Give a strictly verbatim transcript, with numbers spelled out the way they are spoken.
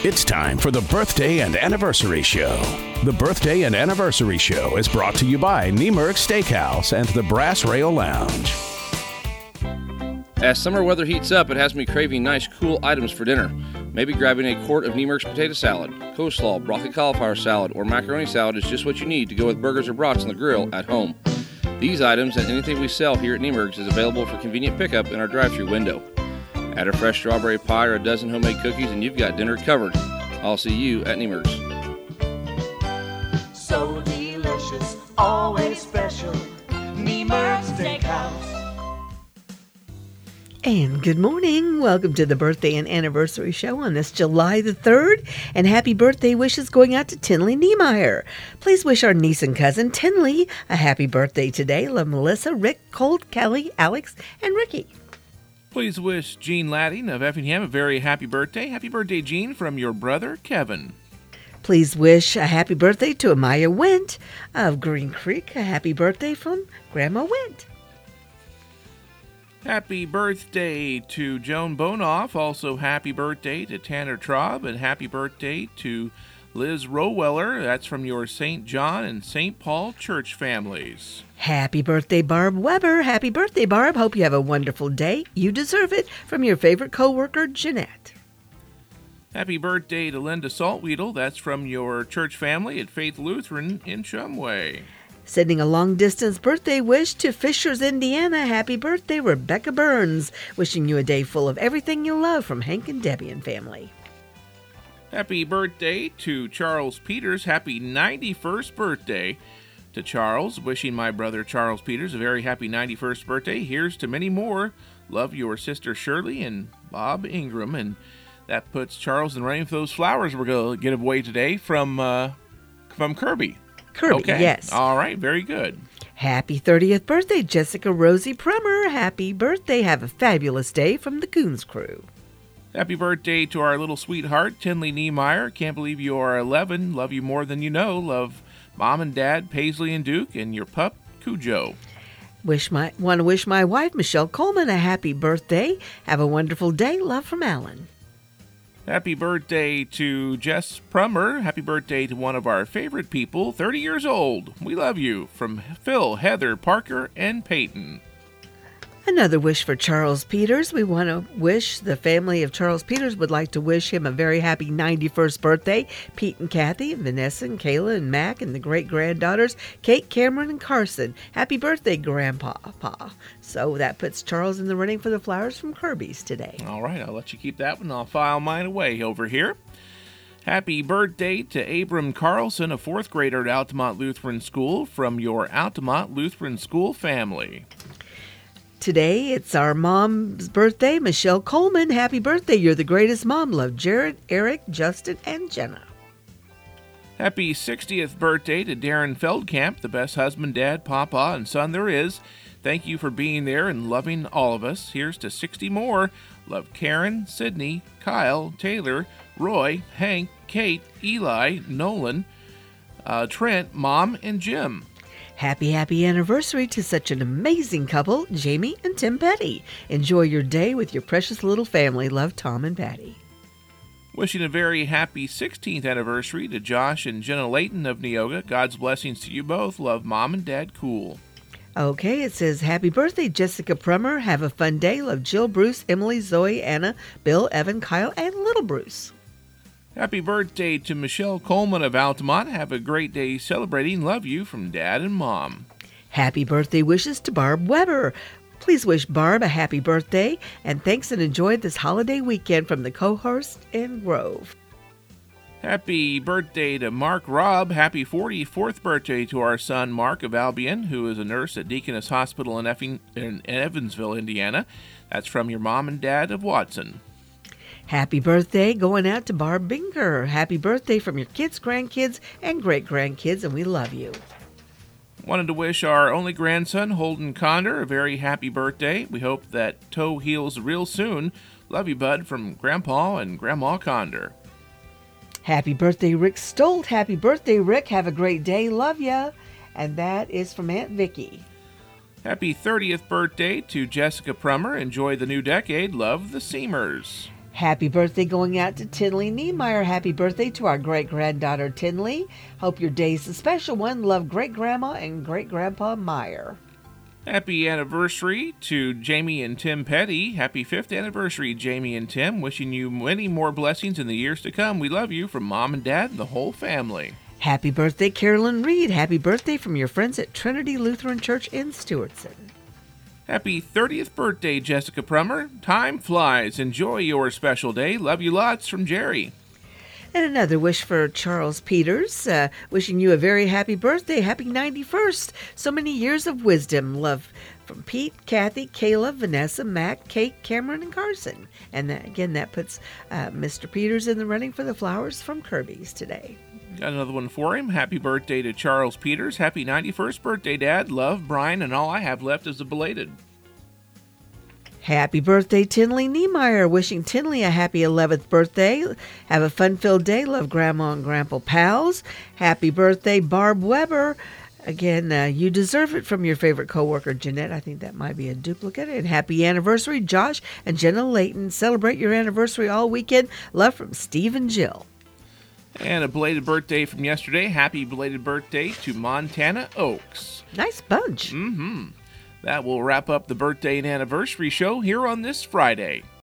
It's time for the Birthday and Anniversary Show. The Birthday and Anniversary Show is brought to you by Niemerg Steakhouse and the Brass Rail Lounge. As summer weather heats up, it has me craving nice, cool items for dinner. Maybe grabbing a quart of Niemerg's potato salad, coleslaw, broccoli cauliflower salad, or macaroni salad is just what you need to go with burgers or brats on the grill at home. These items and anything we sell here at Niemerg's is available for convenient pickup in our drive-thru window. Add a fresh strawberry pie or a dozen homemade cookies and you've got dinner covered. I'll see you at Niemerg's. So delicious, always special, Niemerg's Steakhouse. And good morning. Welcome to the Birthday and Anniversary Show on this July the third. And happy birthday wishes going out to Tinley Niemeyer. Please wish our niece and cousin Tinley a happy birthday today. Love Melissa, Rick, Colt, Kelly, Alex, and Ricky. Please wish Gene Ladding of Effingham a very happy birthday. Happy birthday, Gene, from your brother, Kevin. Please wish a happy birthday to Amaya Went of Green Creek. A happy birthday from Grandma Went. Happy birthday to Joan Bonoff. Also happy birthday to Tanner Traub. And happy birthday to Liz Roweller. That's from your Saint John and Saint Paul church families. Happy birthday, Barb Weber. Happy birthday, Barb. Hope you have a wonderful day. You deserve it. From your favorite co-worker, Jeanette. Happy birthday to Linda Saltweedle. That's from your church family at Faith Lutheran in Shumway. Sending a long-distance birthday wish to Fishers, Indiana. Happy birthday, Rebecca Burns. Wishing you a day full of everything you love from Hank and Debbie and family. Happy birthday to Charles Peters. Happy ninety-first birthday to Charles. Wishing my brother Charles Peters a very happy ninety-first birthday. Here's to many more. Love, your sister Shirley and Bob Ingram. And that puts Charles in running for those flowers we're going to get away today from, uh, from Kirby. Kirby, okay. Yes. All right, very good. Happy thirtieth birthday, Jessica Rosie Prummer. Happy birthday. Have a fabulous day from the Coons Crew. Happy birthday to our little sweetheart, Tinley Niemeyer. Can't believe you are eleven. Love you more than you know. Love Mom and Dad, Paisley and Duke, and your pup, Cujo. Wish my want to wish my wife, Michelle Coleman, a happy birthday. Have a wonderful day. Love from Alan. Happy birthday to Jess Prummer. Happy birthday to one of our favorite people, thirty years old. We love you. From Phil, Heather, Parker, and Peyton. Another wish for Charles Peters. We want to wish the family of Charles Peters would like to wish him a very happy ninety-first birthday. Pete and Kathy, and Vanessa and Kayla and Mac and the great-granddaughters, Kate, Cameron, and Carson. Happy birthday, Grandpa. Pa. So that puts Charles in the running for the flowers from Kirby's today. All right, I'll let you keep that one. I'll file mine away over here. Happy birthday to Abram Carlson, a fourth grader at Altamont Lutheran School, from your Altamont Lutheran School family. Today, it's our mom's birthday, Michelle Coleman. Happy birthday. You're the greatest mom. Love, Jared, Eric, Justin, and Jenna. Happy sixtieth birthday to Darren Feldkamp, the best husband, dad, papa, and son there is. Thank you for being there and loving all of us. Here's to sixty more. Love Karen, Sydney, Kyle, Taylor, Roy, Hank, Kate, Eli, Nolan, uh, Trent, Mom, and Jim. Happy, happy anniversary to such an amazing couple, Jamie and Tim Petty. Enjoy your day with your precious little family. Love, Tom and Patty. Wishing a very happy sixteenth anniversary to Josh and Jenna Layton of Neoga. God's blessings to you both. Love, Mom and Dad Cool. Okay, it says, happy birthday, Jessica Prummer. Have a fun day. Love, Jill, Bruce, Emily, Zoe, Anna, Bill, Evan, Kyle, and little Bruce. Happy birthday to Michelle Coleman of Altamont. Have a great day celebrating. Love you from Dad and Mom. Happy birthday wishes to Barb Weber. Please wish Barb a happy birthday, and thanks and enjoy this holiday weekend from the Cohurst and Grove. Happy birthday to Mark Robb. Happy forty-fourth birthday to our son Mark of Albion, who is a nurse at Deaconess Hospital in, Effing, in Evansville, Indiana. That's from your mom and dad of Watson. Happy birthday going out to Barb Binker. Happy birthday from your kids, grandkids, and great-grandkids, and we love you. Wanted to wish our only grandson, Holden Conder, a very happy birthday. We hope that toe heals real soon. Love you, bud, from Grandpa and Grandma Conder. Happy birthday, Rick Stolt. Happy birthday, Rick. Have a great day. Love ya. And that is from Aunt Vicky. Happy thirtieth birthday to Jessica Prummer. Enjoy the new decade. Love, the Seamers. Happy birthday going out to Tinley Niemeyer. Happy birthday to our great-granddaughter Tinley. Hope your day's a special one. Love great-grandma and great-grandpa Meyer. Happy anniversary to Jamie and Tim Petty. Happy fifth anniversary, Jamie and Tim. Wishing you many more blessings in the years to come. We love you from Mom and Dad and the whole family. Happy birthday, Carolyn Reed. Happy birthday from your friends at Trinity Lutheran Church in Stewartson. Happy thirtieth birthday, Jessica Prummer. Time flies. Enjoy your special day. Love you lots from Jerry. And another wish for Charles Peters. Uh, wishing you a very happy birthday. Happy ninety-first. So many years of wisdom. Love from Pete, Kathy, Kayla, Vanessa, Mac, Kate, Cameron, and Carson. And that, again, that puts uh, Mister Peters in the running for the flowers from Kirby's today. Got another one for him. Happy birthday to Charles Peters. Happy ninety-first birthday, Dad. Love, Brian, and all I have left is a belated. Happy birthday, Tinley Niemeyer. Wishing Tinley a happy eleventh birthday. Have a fun-filled day. Love Grandma and Grandpa Pals. Happy birthday, Barb Weber. Again, uh, you deserve it from your favorite coworker, Jeanette. I think that might be a duplicate. And happy anniversary, Josh and Jenna Layton. Celebrate your anniversary all weekend. Love from Steve and Jill. And a belated birthday from yesterday. Happy belated birthday to Montana Oaks. Nice bunch. Mm-hmm. That will wrap up the birthday and anniversary show here on this Friday.